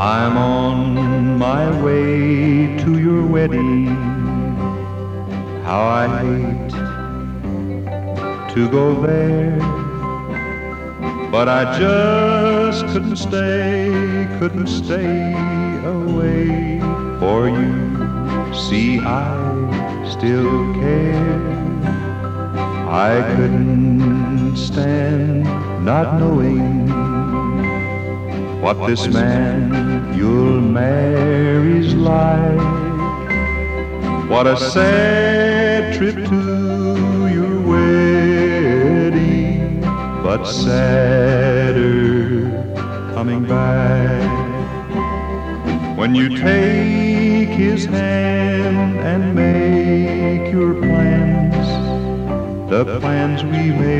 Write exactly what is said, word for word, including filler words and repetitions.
I'm on my way to your wedding. How I hate to go there, but I just couldn't stay, couldn't stay away for you. See, I still care. I couldn't stand not knowing what this man you'll marry's like. What a sad trip to your wedding, but sadder coming back. When you take his hand and make your plans, the plans we made